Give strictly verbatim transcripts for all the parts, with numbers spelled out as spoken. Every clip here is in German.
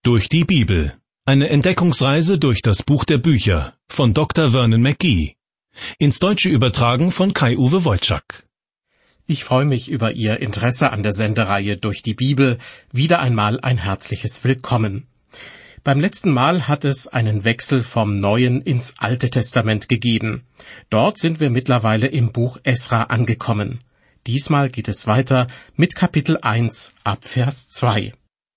Durch die Bibel. Eine Entdeckungsreise durch das Buch der Bücher von Doktor Vernon McGee. Ins Deutsche übertragen von Kai-Uwe Wojczak. Ich freue mich über Ihr Interesse an der Sendereihe Durch die Bibel. Wieder einmal ein herzliches Willkommen. Beim letzten Mal hat es einen Wechsel vom Neuen ins Alte Testament gegeben. Dort sind wir mittlerweile im Buch Esra angekommen. Diesmal geht es weiter mit Kapitel eins ab Vers zwei.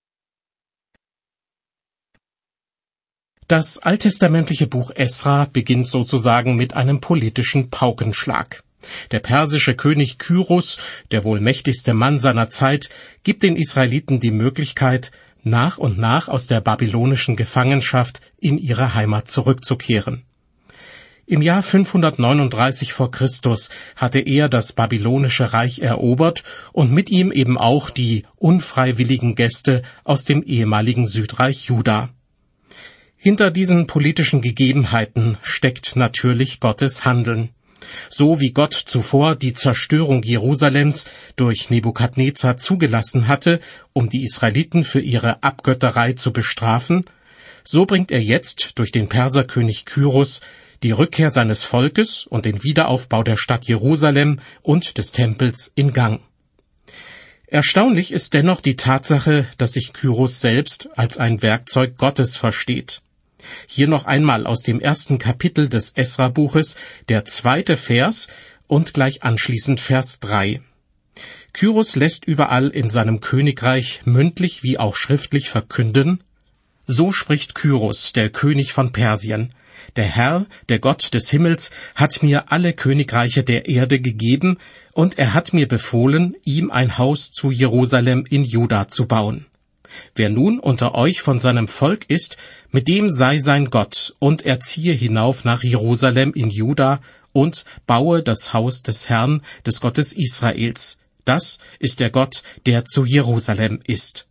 Das alttestamentliche Buch Esra beginnt sozusagen mit einem politischen Paukenschlag. Der persische König Kyros, der wohl mächtigste Mann seiner Zeit, gibt den Israeliten die Möglichkeit, nach und nach aus der babylonischen Gefangenschaft in ihre Heimat zurückzukehren. Im Jahr fünfhundertneununddreißig vor Christus hatte er das babylonische Reich erobert und mit ihm eben auch die unfreiwilligen Gäste aus dem ehemaligen Südreich Juda. Hinter diesen politischen Gegebenheiten steckt natürlich Gottes Handeln. So wie Gott zuvor die Zerstörung Jerusalems durch Nebukadnezar zugelassen hatte, um die Israeliten für ihre Abgötterei zu bestrafen, so bringt er jetzt durch den Perserkönig Kyros die Rückkehr seines Volkes und den Wiederaufbau der Stadt Jerusalem und des Tempels in Gang. Erstaunlich ist dennoch die Tatsache, dass sich Kyros selbst als ein Werkzeug Gottes versteht. Hier noch einmal aus dem ersten Kapitel des Esra-Buches, der zweite Vers und gleich anschließend Vers drei. Kyros lässt überall in seinem Königreich mündlich wie auch schriftlich verkünden: So spricht Kyros, der König von Persien: Der Herr, der Gott des Himmels, hat mir alle Königreiche der Erde gegeben, und er hat mir befohlen, ihm ein Haus zu Jerusalem in Juda zu bauen. Wer nun unter euch von seinem Volk ist, mit dem sei sein Gott, und er ziehe hinauf nach Jerusalem in Juda und baue das Haus des Herrn, des Gottes Israels. Das ist der Gott, der zu Jerusalem ist.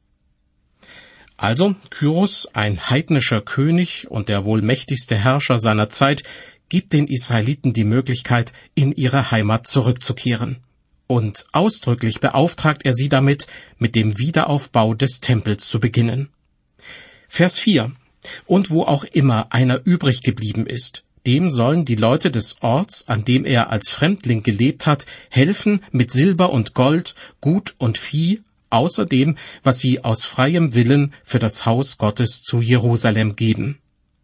Also, Kyros, ein heidnischer König und der wohl mächtigste Herrscher seiner Zeit, gibt den Israeliten die Möglichkeit, in ihre Heimat zurückzukehren. Und ausdrücklich beauftragt er sie damit, mit dem Wiederaufbau des Tempels zu beginnen. Vers vier. Und wo auch immer einer übrig geblieben ist, dem sollen die Leute des Orts, an dem er als Fremdling gelebt hat, helfen mit Silber und Gold, Gut und Vieh, außer dem, was sie aus freiem Willen für das Haus Gottes zu Jerusalem geben.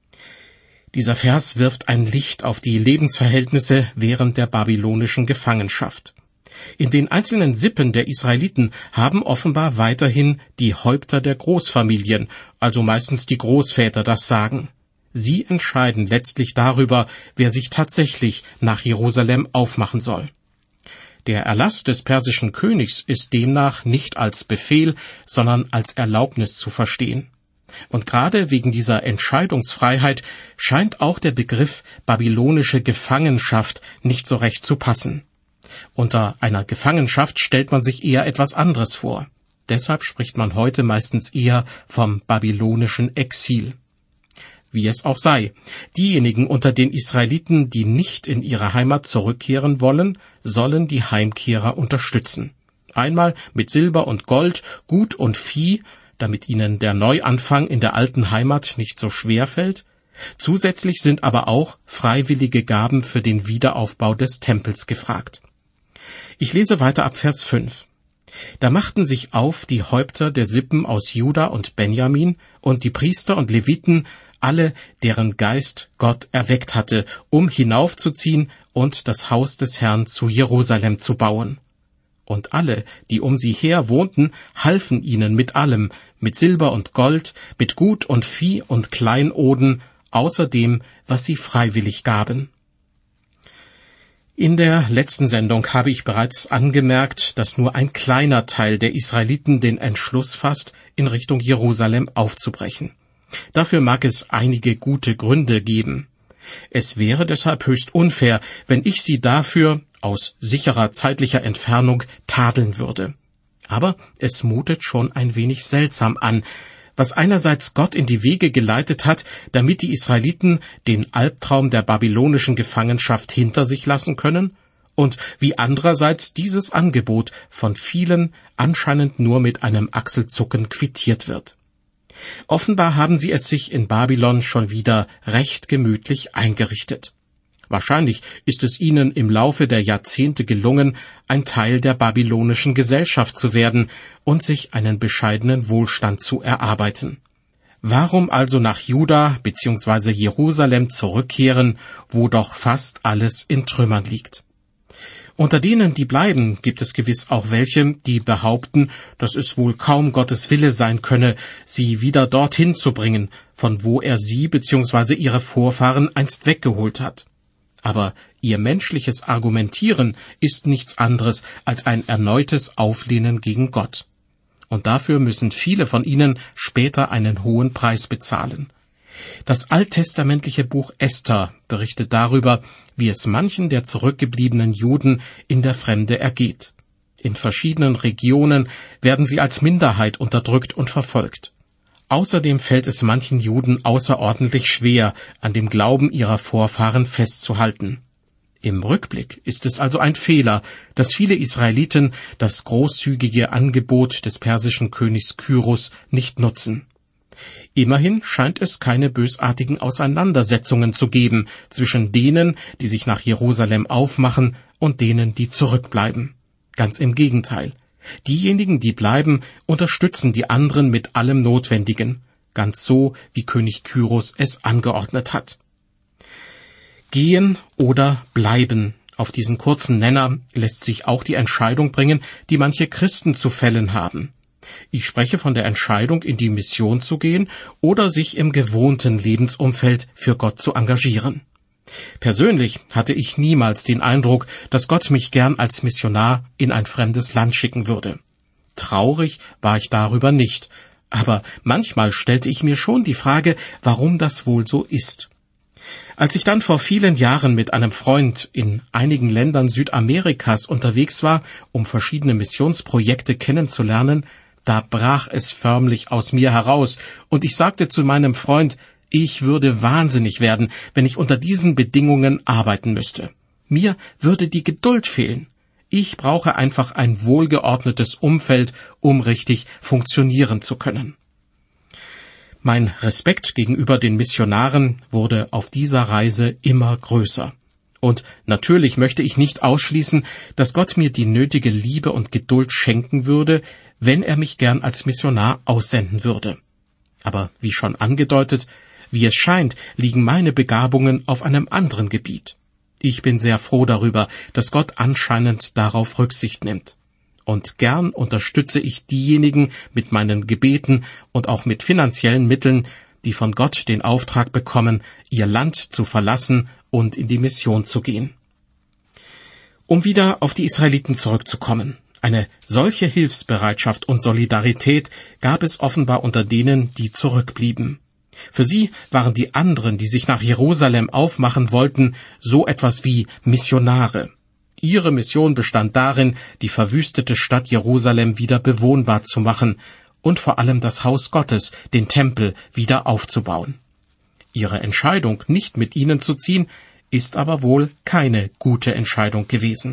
Dieser Vers wirft ein Licht auf die Lebensverhältnisse während der babylonischen Gefangenschaft. In den einzelnen Sippen der Israeliten haben offenbar weiterhin die Häupter der Großfamilien, also meistens die Großväter, das Sagen. Sie entscheiden letztlich darüber, wer sich tatsächlich nach Jerusalem aufmachen soll. Der Erlass des persischen Königs ist demnach nicht als Befehl, sondern als Erlaubnis zu verstehen. Und gerade wegen dieser Entscheidungsfreiheit scheint auch der Begriff babylonische Gefangenschaft nicht so recht zu passen. Unter einer Gefangenschaft stellt man sich eher etwas anderes vor. Deshalb spricht man heute meistens eher vom babylonischen Exil. Wie es auch sei, diejenigen unter den Israeliten, die nicht in ihre Heimat zurückkehren wollen, sollen die Heimkehrer unterstützen. Einmal mit Silber und Gold, Gut und Vieh, damit ihnen der Neuanfang in der alten Heimat nicht so schwer fällt. Zusätzlich sind aber auch freiwillige Gaben für den Wiederaufbau des Tempels gefragt. Ich lese weiter ab Vers fünf. Da machten sich auf die Häupter der Sippen aus Juda und Benjamin und die Priester und Leviten, alle, deren Geist Gott erweckt hatte, um hinaufzuziehen und das Haus des Herrn zu Jerusalem zu bauen. Und alle, die um sie her wohnten, halfen ihnen mit allem, mit Silber und Gold, mit Gut und Vieh und Kleinoden, außer dem, was sie freiwillig gaben. In der letzten Sendung habe ich bereits angemerkt, dass nur ein kleiner Teil der Israeliten den Entschluss fasst, in Richtung Jerusalem aufzubrechen. Dafür mag es einige gute Gründe geben. Es wäre deshalb höchst unfair, wenn ich sie dafür aus sicherer zeitlicher Entfernung tadeln würde. Aber es mutet schon ein wenig seltsam an, was einerseits Gott in die Wege geleitet hat, damit die Israeliten den Albtraum der babylonischen Gefangenschaft hinter sich lassen können, und wie andererseits dieses Angebot von vielen anscheinend nur mit einem Achselzucken quittiert wird. Offenbar haben sie es sich in Babylon schon wieder recht gemütlich eingerichtet. Wahrscheinlich ist es ihnen im Laufe der Jahrzehnte gelungen, ein Teil der babylonischen Gesellschaft zu werden und sich einen bescheidenen Wohlstand zu erarbeiten. Warum also nach Juda bzw. Jerusalem zurückkehren, wo doch fast alles in Trümmern liegt? Unter denen, die bleiben, gibt es gewiss auch welche, die behaupten, dass es wohl kaum Gottes Wille sein könne, sie wieder dorthin zu bringen, von wo er sie bzw. ihre Vorfahren einst weggeholt hat. Aber ihr menschliches Argumentieren ist nichts anderes als ein erneutes Auflehnen gegen Gott. Und dafür müssen viele von ihnen später einen hohen Preis bezahlen. Das alttestamentliche Buch Esther berichtet darüber, wie es manchen der zurückgebliebenen Juden in der Fremde ergeht. In verschiedenen Regionen werden sie als Minderheit unterdrückt und verfolgt. Außerdem fällt es manchen Juden außerordentlich schwer, an dem Glauben ihrer Vorfahren festzuhalten. Im Rückblick ist es also ein Fehler, dass viele Israeliten das großzügige Angebot des persischen Königs Kyros nicht nutzen. Immerhin scheint es keine bösartigen Auseinandersetzungen zu geben zwischen denen, die sich nach Jerusalem aufmachen, und denen, die zurückbleiben. Ganz im Gegenteil. Diejenigen, die bleiben, unterstützen die anderen mit allem Notwendigen, ganz so, wie König Kyros es angeordnet hat. Gehen oder bleiben. Auf diesen kurzen Nenner lässt sich auch die Entscheidung bringen, die manche Christen zu fällen haben. Ich spreche von der Entscheidung, in die Mission zu gehen oder sich im gewohnten Lebensumfeld für Gott zu engagieren. Persönlich hatte ich niemals den Eindruck, dass Gott mich gern als Missionar in ein fremdes Land schicken würde. Traurig war ich darüber nicht, aber manchmal stellte ich mir schon die Frage, warum das wohl so ist. Als ich dann vor vielen Jahren mit einem Freund in einigen Ländern Südamerikas unterwegs war, um verschiedene Missionsprojekte kennenzulernen, da brach es förmlich aus mir heraus, und ich sagte zu meinem Freund, ich würde wahnsinnig werden, wenn ich unter diesen Bedingungen arbeiten müsste. Mir würde die Geduld fehlen. Ich brauche einfach ein wohlgeordnetes Umfeld, um richtig funktionieren zu können. Mein Respekt gegenüber den Missionaren wurde auf dieser Reise immer größer. Und natürlich möchte ich nicht ausschließen, dass Gott mir die nötige Liebe und Geduld schenken würde, wenn er mich gern als Missionar aussenden würde. Aber wie schon angedeutet, wie es scheint, liegen meine Begabungen auf einem anderen Gebiet. Ich bin sehr froh darüber, dass Gott anscheinend darauf Rücksicht nimmt. Und gern unterstütze ich diejenigen mit meinen Gebeten und auch mit finanziellen Mitteln, die von Gott den Auftrag bekommen, ihr Land zu verlassen und in die Mission zu gehen. Um wieder auf die Israeliten zurückzukommen. Eine solche Hilfsbereitschaft und Solidarität gab es offenbar unter denen, die zurückblieben. Für sie waren die anderen, die sich nach Jerusalem aufmachen wollten, so etwas wie Missionare. Ihre Mission bestand darin, die verwüstete Stadt Jerusalem wieder bewohnbar zu machen und vor allem das Haus Gottes, den Tempel, wieder aufzubauen. Ihre Entscheidung, nicht mit ihnen zu ziehen, ist aber wohl keine gute Entscheidung gewesen.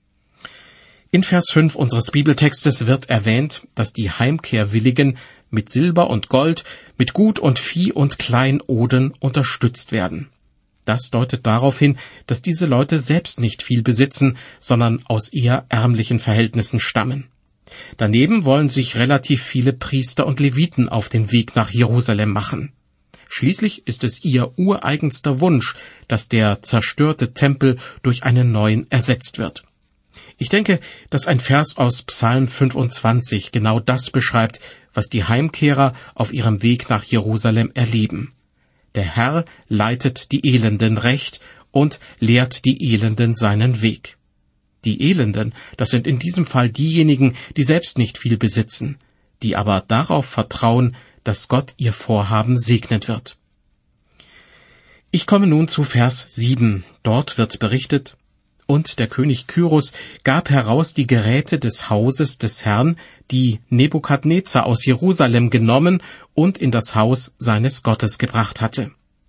In Vers fünf unseres Bibeltextes wird erwähnt, dass die Heimkehrwilligen mit Silber und Gold, mit Gut und Vieh und Kleinoden unterstützt werden. Das deutet darauf hin, dass diese Leute selbst nicht viel besitzen, sondern aus eher ärmlichen Verhältnissen stammen. Daneben wollen sich relativ viele Priester und Leviten auf den Weg nach Jerusalem machen. Schließlich ist es ihr ureigenster Wunsch, dass der zerstörte Tempel durch einen neuen ersetzt wird. Ich denke, dass ein Vers aus Psalm fünfundzwanzig genau das beschreibt, was die Heimkehrer auf ihrem Weg nach Jerusalem erleben. Der Herr leitet die Elenden recht und lehrt die Elenden seinen Weg. Die Elenden, das sind in diesem Fall diejenigen, die selbst nicht viel besitzen, die aber darauf vertrauen, dass Gott ihr Vorhaben segnen wird. Ich komme nun zu Vers sieben. Dort wird berichtet: Und der König Kyros gab heraus die Geräte des Hauses des Herrn, die Nebukadnezar aus Jerusalem genommen und in das Haus seines Gottes gebracht hatte.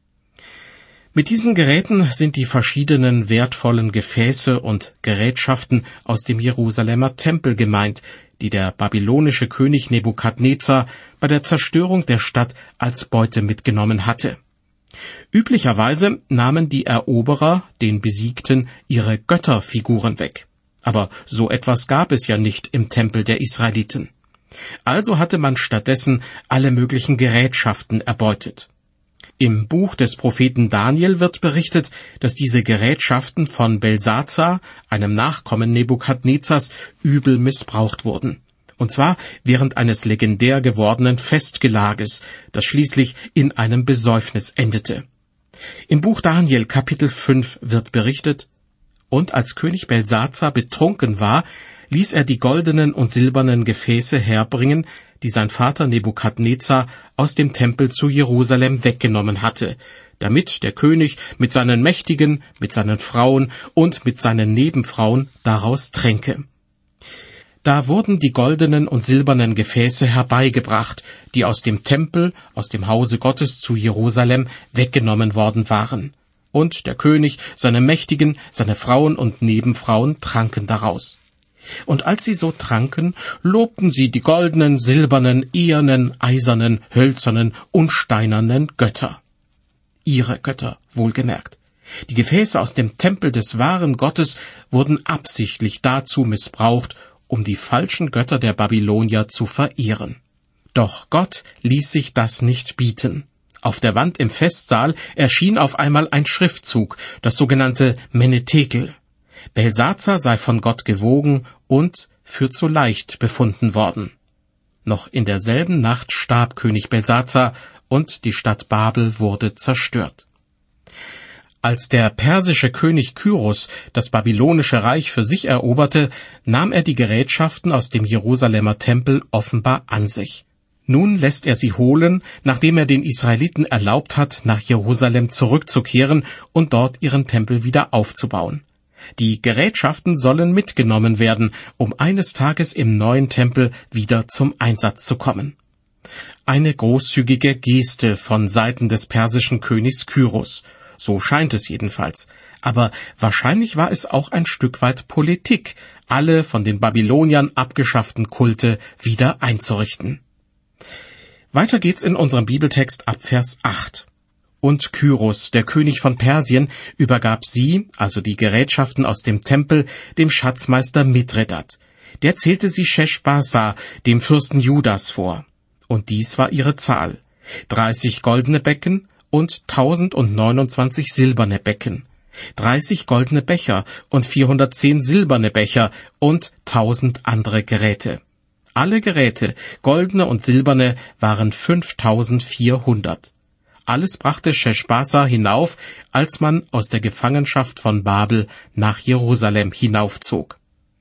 Mit diesen Geräten sind die verschiedenen wertvollen Gefäße und Gerätschaften aus dem Jerusalemer Tempel gemeint, die der babylonische König Nebukadnezar bei der Zerstörung der Stadt als Beute mitgenommen hatte. Üblicherweise nahmen die Eroberer den Besiegten ihre Götterfiguren weg. Aber so etwas gab es ja nicht im Tempel der Israeliten. Also hatte man stattdessen alle möglichen Gerätschaften erbeutet. Im Buch des Propheten Daniel wird berichtet, dass diese Gerätschaften von Belsazar, einem Nachkommen Nebukadnezars, übel missbraucht wurden. Und zwar während eines legendär gewordenen Festgelages, das schließlich in einem Besäufnis endete. Im Buch Daniel Kapitel fünf wird berichtet: Und als König Belsazar betrunken war, ließ er die goldenen und silbernen Gefäße herbringen, die sein Vater Nebukadnezar aus dem Tempel zu Jerusalem weggenommen hatte, damit der König mit seinen Mächtigen, mit seinen Frauen und mit seinen Nebenfrauen daraus tränke. Da wurden die goldenen und silbernen Gefäße herbeigebracht, die aus dem Tempel, aus dem Hause Gottes zu Jerusalem weggenommen worden waren. Und der König, seine Mächtigen, seine Frauen und Nebenfrauen tranken daraus. Und als sie so tranken, lobten sie die goldenen, silbernen, ehernen, eisernen, hölzernen und steinernen Götter. Ihre Götter, wohlgemerkt. Die Gefäße aus dem Tempel des wahren Gottes wurden absichtlich dazu missbraucht, um die falschen Götter der Babylonier zu verehren. Doch Gott ließ sich das nicht bieten. Auf der Wand im Festsaal erschien auf einmal ein Schriftzug, das sogenannte Menetekel. Belsazar sei von Gott gewogen und für zu leicht befunden worden. Noch in derselben Nacht starb König Belsazar und die Stadt Babel wurde zerstört. Als der persische König Kyros das babylonische Reich für sich eroberte, nahm er die Gerätschaften aus dem Jerusalemer Tempel offenbar an sich. Nun lässt er sie holen, nachdem er den Israeliten erlaubt hat, nach Jerusalem zurückzukehren und dort ihren Tempel wieder aufzubauen. Die Gerätschaften sollen mitgenommen werden, um eines Tages im neuen Tempel wieder zum Einsatz zu kommen. Eine großzügige Geste von Seiten des persischen Königs Kyros. So scheint es jedenfalls. Aber wahrscheinlich war es auch ein Stück weit Politik, alle von den Babyloniern abgeschafften Kulte wieder einzurichten. Weiter geht's in unserem Bibeltext ab Vers acht. Und Kyros, der König von Persien, übergab sie, also die Gerätschaften aus dem Tempel, dem Schatzmeister Mithredat. Der zählte sie Sheshbazzar, dem Fürsten Judas, vor. Und dies war ihre Zahl: dreißig goldene Becken und tausendneunundzwanzig silberne Becken, dreißig goldene Becher und vierhundertzehn silberne Becher und tausend andere Geräte. Alle Geräte, goldene und silberne, waren fünftausendvierhundert. Alles brachte Sheshbazzar hinauf, als man aus der Gefangenschaft von Babel nach Jerusalem hinaufzog.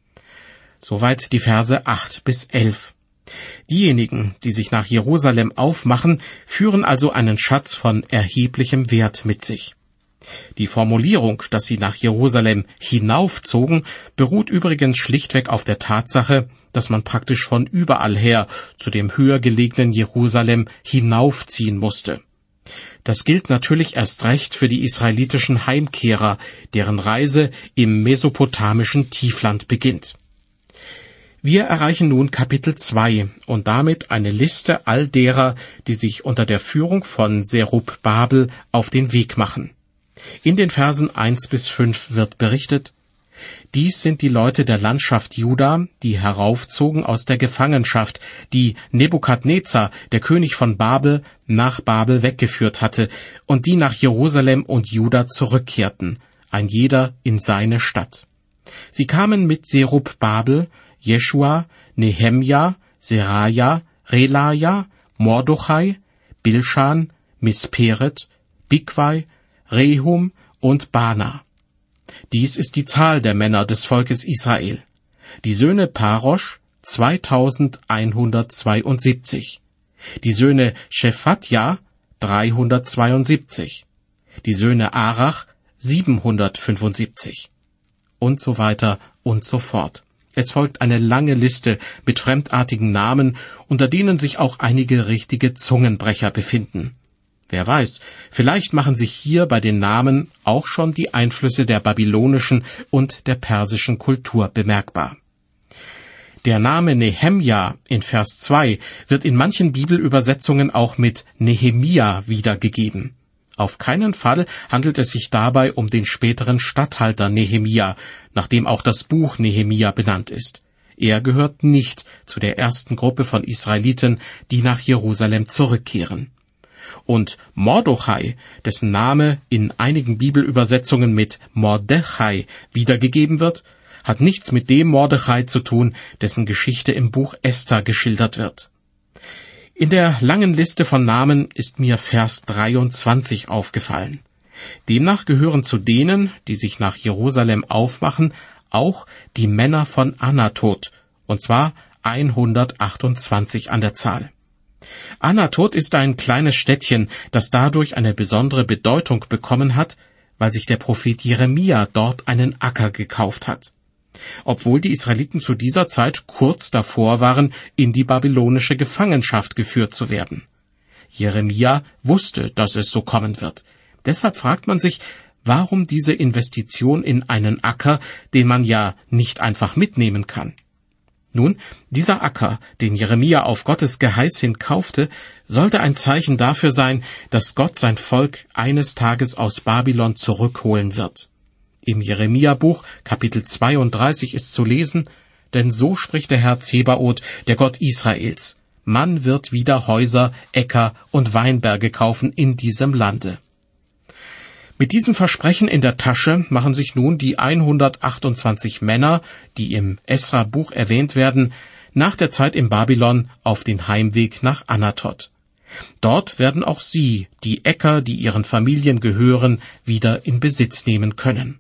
Soweit die Verse acht bis elf. Diejenigen, die sich nach Jerusalem aufmachen, führen also einen Schatz von erheblichem Wert mit sich. Die Formulierung, dass sie nach Jerusalem hinaufzogen, beruht übrigens schlichtweg auf der Tatsache, dass man praktisch von überall her zu dem höher gelegenen Jerusalem hinaufziehen musste. Das gilt natürlich erst recht für die israelitischen Heimkehrer, deren Reise im mesopotamischen Tiefland beginnt. Wir erreichen nun Kapitel zwei und damit eine Liste all derer, die sich unter der Führung von Serubbabel auf den Weg machen. In den Versen eins bis fünf wird berichtet: Dies sind die Leute der Landschaft Juda, die heraufzogen aus der Gefangenschaft, die Nebukadnezar, der König von Babel, nach Babel weggeführt hatte, und die nach Jerusalem und Juda zurückkehrten, ein jeder in seine Stadt. Sie kamen mit Serubbabel, Jeschua, Nehemja, Seraja, Relaja, Mordochai, Bilschan, Misperet, Bigwai, Rehum und Bana. Dies ist die Zahl der Männer des Volkes Israel. Die Söhne Parosch zweitausendeinhundertzweiundsiebzig. Die Söhne Shephatja dreihundertzweiundsiebzig. Die Söhne Arach siebenhundertfünfundsiebzig. Und so weiter und so fort. Es folgt eine lange Liste mit fremdartigen Namen, unter denen sich auch einige richtige Zungenbrecher befinden. Wer weiß, vielleicht machen sich hier bei den Namen auch schon die Einflüsse der babylonischen und der persischen Kultur bemerkbar. Der Name Nehemja in Vers zwei wird in manchen Bibelübersetzungen auch mit Nehemia wiedergegeben. Auf keinen Fall handelt es sich dabei um den späteren Statthalter Nehemia, nach dem auch das Buch Nehemia benannt ist. Er gehört nicht zu der ersten Gruppe von Israeliten, die nach Jerusalem zurückkehren. Und Mordochai, dessen Name in einigen Bibelübersetzungen mit Mordechai wiedergegeben wird, hat nichts mit dem Mordechai zu tun, dessen Geschichte im Buch Esther geschildert wird. In der langen Liste von Namen ist mir Vers dreiundzwanzig aufgefallen. Demnach gehören zu denen, die sich nach Jerusalem aufmachen, auch die Männer von Anatot, und zwar hundertachtundzwanzig an der Zahl. Anatot ist ein kleines Städtchen, das dadurch eine besondere Bedeutung bekommen hat, weil sich der Prophet Jeremia dort einen Acker gekauft hat. Obwohl die Israeliten zu dieser Zeit kurz davor waren, in die babylonische Gefangenschaft geführt zu werden. Jeremia wusste, dass es so kommen wird. Deshalb fragt man sich, warum diese Investition in einen Acker, den man ja nicht einfach mitnehmen kann. Nun, dieser Acker, den Jeremia auf Gottes Geheiß hin kaufte, sollte ein Zeichen dafür sein, dass Gott sein Volk eines Tages aus Babylon zurückholen wird. Im Jeremia-Buch, Kapitel zweiunddreißig, ist zu lesen, denn so spricht der Herr Zebaoth, der Gott Israels: Man wird wieder Häuser, Äcker und Weinberge kaufen in diesem Lande. Mit diesem Versprechen in der Tasche machen sich nun die hundertachtundzwanzig Männer, die im Esra-Buch erwähnt werden, nach der Zeit in Babylon auf den Heimweg nach Anatot. Dort werden auch sie die Äcker, die ihren Familien gehören, wieder in Besitz nehmen können.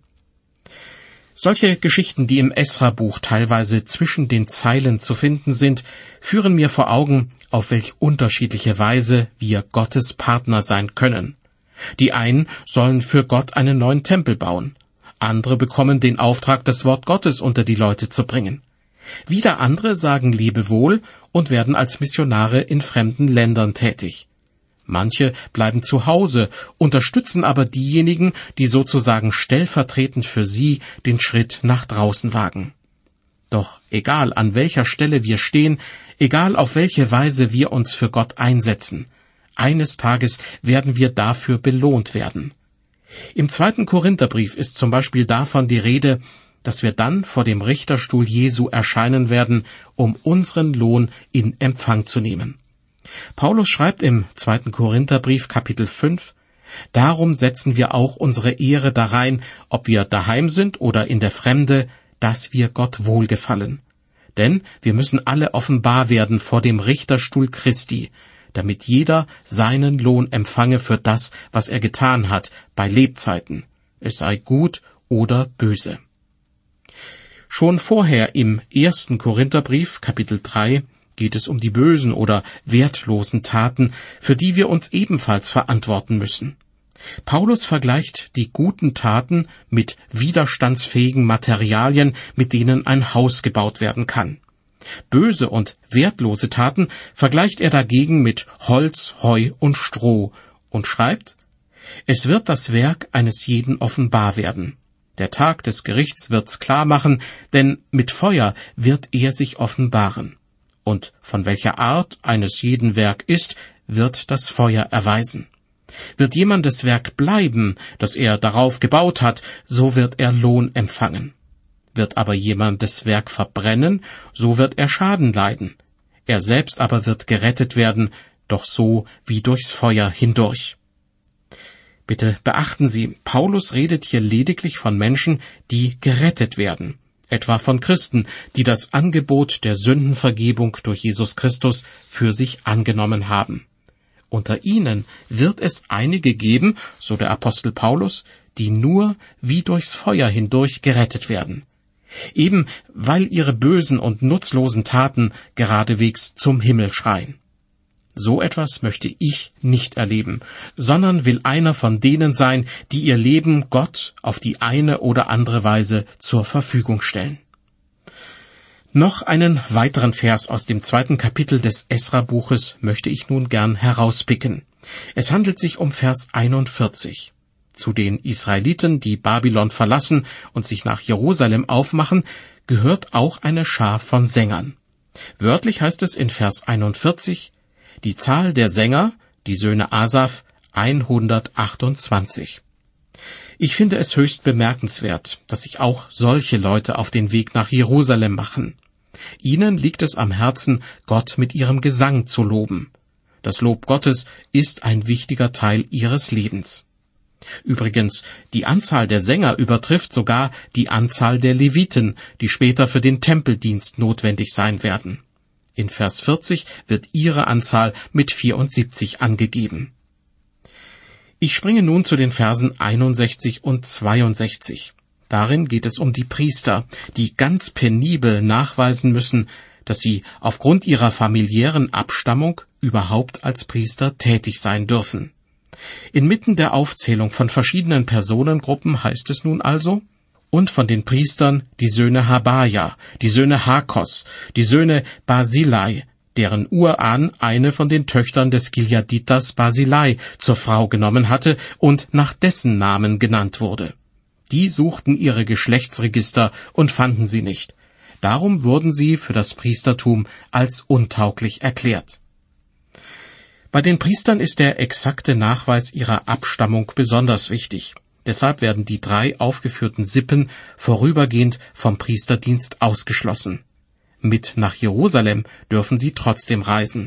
Solche Geschichten, die im Esra-Buch teilweise zwischen den Zeilen zu finden sind, führen mir vor Augen, auf welch unterschiedliche Weise wir Gottes Partner sein können. Die einen sollen für Gott einen neuen Tempel bauen, andere bekommen den Auftrag, das Wort Gottes unter die Leute zu bringen. Wieder andere sagen Lebewohl und werden als Missionare in fremden Ländern tätig. Manche bleiben zu Hause, unterstützen aber diejenigen, die sozusagen stellvertretend für sie den Schritt nach draußen wagen. Doch egal an welcher Stelle wir stehen, egal auf welche Weise wir uns für Gott einsetzen, eines Tages werden wir dafür belohnt werden. Im zweiten Korintherbrief ist zum Beispiel davon die Rede, dass wir dann vor dem Richterstuhl Jesu erscheinen werden, um unseren Lohn in Empfang zu nehmen. Paulus schreibt im zweiten Korintherbrief Kapitel fünf, Darum setzen wir auch unsere Ehre darein, ob wir daheim sind oder in der Fremde, dass wir Gott wohlgefallen. Denn wir müssen alle offenbar werden vor dem Richterstuhl Christi, damit jeder seinen Lohn empfange für das, was er getan hat, bei Lebzeiten, es sei gut oder böse. Schon vorher im ersten Korintherbrief, Kapitel drei, geht es um die bösen oder wertlosen Taten, für die wir uns ebenfalls verantworten müssen. Paulus vergleicht die guten Taten mit widerstandsfähigen Materialien, mit denen ein Haus gebaut werden kann. Böse und wertlose Taten vergleicht er dagegen mit Holz, Heu und Stroh und schreibt, Es wird das Werk eines jeden offenbar werden. Der Tag des Gerichts wird's klar machen, denn mit Feuer wird er sich offenbaren. Und von welcher Art eines jeden Werk ist, wird das Feuer erweisen. Wird jemandes Werk bleiben, das er darauf gebaut hat, so wird er Lohn empfangen. Wird aber jemandes Werk verbrennen, so wird er Schaden leiden. Er selbst aber wird gerettet werden, doch so wie durchs Feuer hindurch. Bitte beachten Sie, Paulus redet hier lediglich von Menschen, die gerettet werden. Etwa von Christen, die das Angebot der Sündenvergebung durch Jesus Christus für sich angenommen haben. Unter ihnen wird es einige geben, so der Apostel Paulus, die nur wie durchs Feuer hindurch gerettet werden. Eben weil ihre bösen und nutzlosen Taten geradewegs zum Himmel schreien. So etwas möchte ich nicht erleben, sondern will einer von denen sein, die ihr Leben Gott auf die eine oder andere Weise zur Verfügung stellen. Noch einen weiteren Vers aus dem zweiten Kapitel des Esra-Buches möchte ich nun gern herauspicken. Es handelt sich um Vers einundvierzig. Zu den Israeliten, die Babylon verlassen und sich nach Jerusalem aufmachen, gehört auch eine Schar von Sängern. Wörtlich heißt es in Vers einundvierzig, die Zahl der Sänger, die Söhne Asaf, hundertachtundzwanzig. Ich finde es höchst bemerkenswert, dass sich auch solche Leute auf den Weg nach Jerusalem machen. Ihnen liegt es am Herzen, Gott mit ihrem Gesang zu loben. Das Lob Gottes ist ein wichtiger Teil ihres Lebens. Übrigens, die Anzahl der Sänger übertrifft sogar die Anzahl der Leviten, die später für den Tempeldienst notwendig sein werden. In Vers vierzig wird ihre Anzahl mit vierundsiebzig angegeben. Ich springe nun zu den Versen einundsechzig und zweiundsechzig. Darin geht es um die Priester, die ganz penibel nachweisen müssen, dass sie aufgrund ihrer familiären Abstammung überhaupt als Priester tätig sein dürfen. Inmitten der Aufzählung von verschiedenen Personengruppen heißt es nun also, und von den Priestern die Söhne Habaja, die Söhne Hakos, die Söhne Basilai, deren Urahn eine von den Töchtern des Gileaditers Basilai zur Frau genommen hatte und nach dessen Namen genannt wurde. Die suchten ihre Geschlechtsregister und fanden sie nicht. Darum wurden sie für das Priestertum als untauglich erklärt. Bei den Priestern ist der exakte Nachweis ihrer Abstammung besonders wichtig. Deshalb werden die drei aufgeführten Sippen vorübergehend vom Priesterdienst ausgeschlossen. Mit nach Jerusalem dürfen sie trotzdem reisen.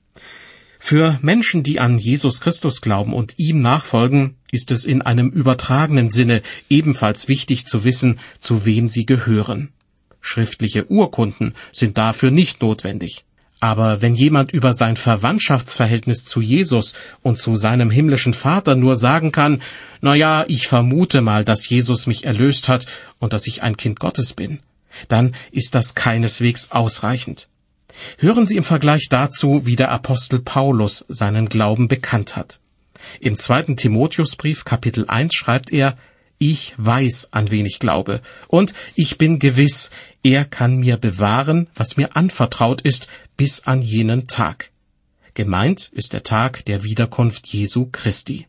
Für Menschen, die an Jesus Christus glauben und ihm nachfolgen, ist es in einem übertragenen Sinne ebenfalls wichtig zu wissen, zu wem sie gehören. Schriftliche Urkunden sind dafür nicht notwendig. Aber wenn jemand über sein Verwandtschaftsverhältnis zu Jesus und zu seinem himmlischen Vater nur sagen kann, na ja, ich vermute mal, dass Jesus mich erlöst hat und dass ich ein Kind Gottes bin, dann ist das keineswegs ausreichend. Hören Sie im Vergleich dazu, wie der Apostel Paulus seinen Glauben bekannt hat. Im zweiten Timotheusbrief Kapitel eins schreibt er, ich weiß, an wen ich glaube, und ich bin gewiss, er kann mir bewahren, was mir anvertraut ist, bis an jenen Tag. Gemeint ist der Tag der Wiederkunft Jesu Christi.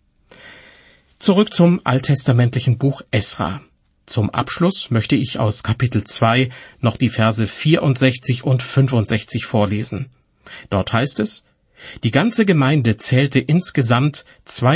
Zurück zum alttestamentlichen Buch Esra. Zum Abschluss möchte ich aus Kapitel zwei noch die Verse vierundsechzig und fünfundsechzig vorlesen. Dort heißt es, die ganze Gemeinde zählte insgesamt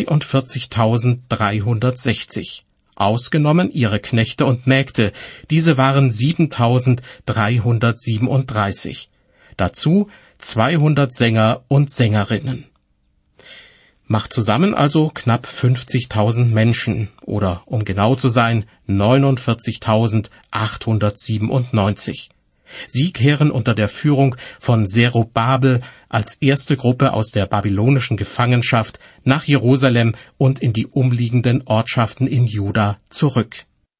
zweiundvierzigtausenddreihundertsechzig. Ausgenommen ihre Knechte und Mägde, diese waren siebentausenddreihundertsiebenunddreißig. Dazu zweihundert Sänger und Sängerinnen. Macht zusammen also knapp fünfzigtausend Menschen, oder um genau zu sein, neunundvierzigtausendachthundertsiebenundneunzig. Sie kehren unter der Führung von Zerubabel als erste Gruppe aus der babylonischen Gefangenschaft nach Jerusalem und in die umliegenden Ortschaften in Juda zurück.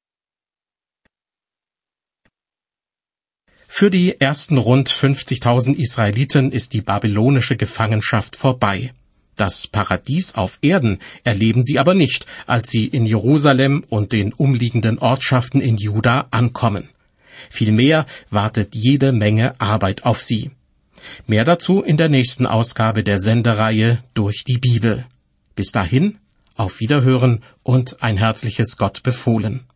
Für die ersten rund fünfzigtausend Israeliten ist die babylonische Gefangenschaft vorbei. Das Paradies auf Erden erleben sie aber nicht, als sie in Jerusalem und den umliegenden Ortschaften in Juda ankommen. Vielmehr wartet jede Menge Arbeit auf sie. Mehr dazu in der nächsten Ausgabe der Sendereihe Durch die Bibel. Bis dahin, auf Wiederhören und ein herzliches Gott befohlen.